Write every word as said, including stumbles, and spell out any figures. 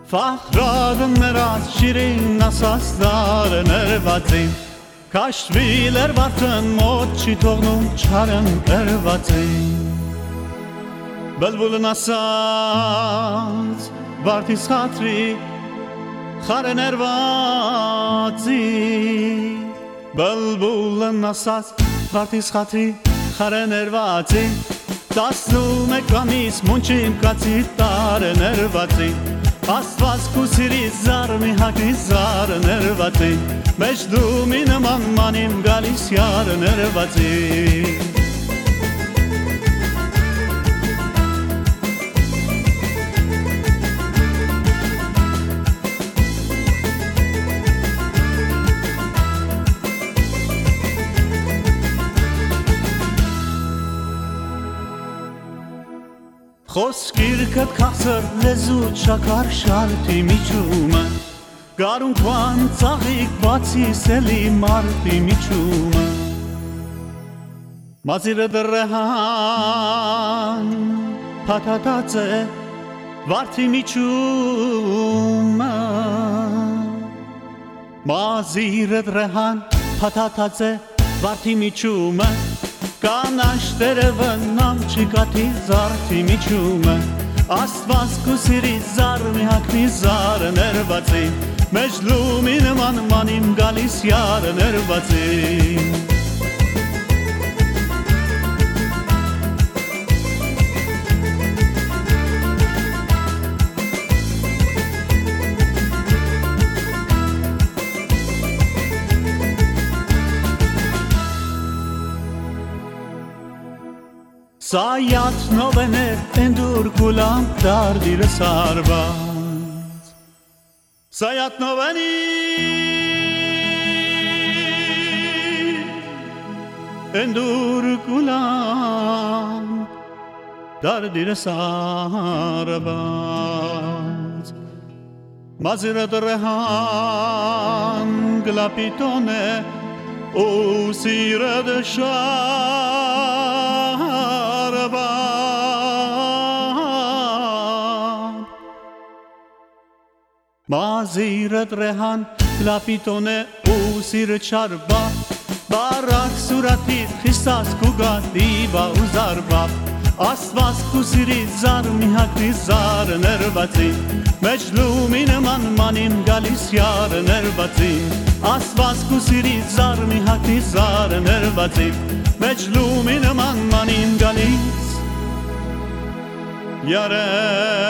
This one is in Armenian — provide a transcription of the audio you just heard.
Fahradınlar şirin asaslar nervatin Kaşviler vartın moçi toğnum çarın ervatin Belbul nasaz vartis hatri Xaren ervati Belbul nasaz vartis hatri Xaren ervati Daslu mekamis munçim katit taren ervati Asvaz kusiri zar mi hakri zar nervati Mecdumin man manim galis yar nervati Խոսքիր կդ կախսր լեզուտ շակար շարդի միջումը Գարուն կվան ծաղիկ բացի սելի մարդի միջումը Մազիրը դրեհան պատատած է վարդի միջումը Մազիրը դրեհան պատատած է վարդի միջումը Կանաշ տերևն ամչի կատի զարդի միջումը Աստված կուսիրի զար մի հակնի զար ներվածի Մեջ լումի նման մանիմ գալիս յար ներվածի Sayat novener endur gulam dardire sarbaz Sayat noveni endur gulam dardire sarbaz Mazire rehan glapitone o sire de shah Մազիրդ ռեհան լապիտոն է ու սիրը չարբա Բարակ սուրատիվ խիստաս կուգատիվա ու զարբա Աստված կուսիրի զար մի հակնի զար ներվածի Մեջ լումի նման մանիմ գալիս յար ներվածի Աստված կուսիրի զար մի հակնի զար ներվածի Մեջ լումի նման մանիմ գալիս յար